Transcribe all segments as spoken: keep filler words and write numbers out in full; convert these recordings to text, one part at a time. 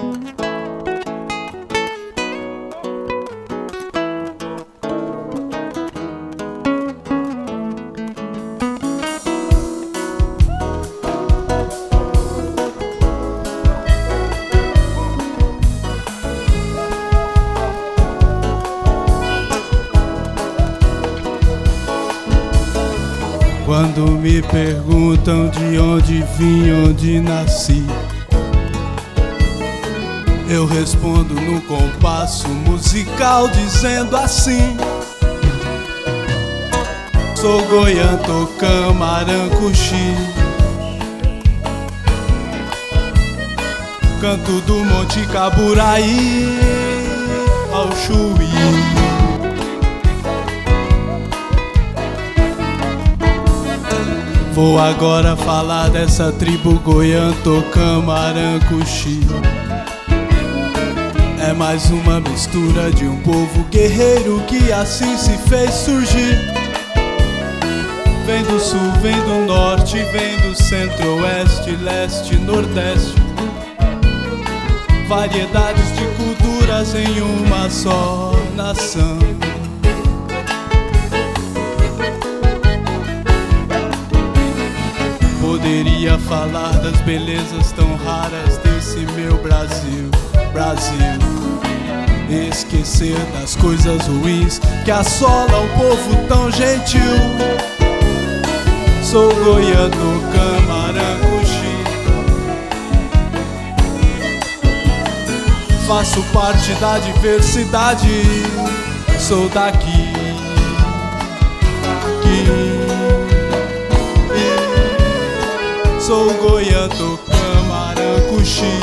Quando me perguntam de onde vim, onde nasci, eu respondo no compasso musical dizendo assim: sou Goiã, Tocã, Marancuxi, canto do Monte Caburaí ao Chuí. Vou agora falar dessa tribo Goiã, Tocã, Marancuxi. É mais uma mistura de um povo guerreiro que assim se fez surgir. Vem do sul, vem do norte, vem do centro-oeste, leste, nordeste. Variedades de culturas em uma só nação. Poderia falar das belezas tão raras desse meu Brasil, Brasil. Esquecer das coisas ruins que assolam um povo tão gentil. Sou Goiã, Tocã, Marancuxi. Faço parte da diversidade. Sou daqui, daqui. Sou Goiã, Tocã, Marancuxi.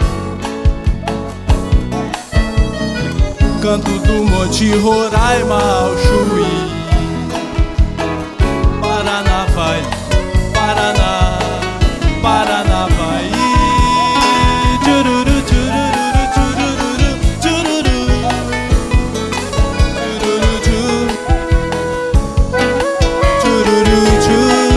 Canto do Monte Roraima ao Chuí. Paraná vai, Paraná, Paraná vai. Tchururu, tchururu, tchururu, tchururu, tchururu, tchururu, tchururu.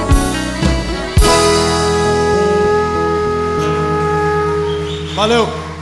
Valeu!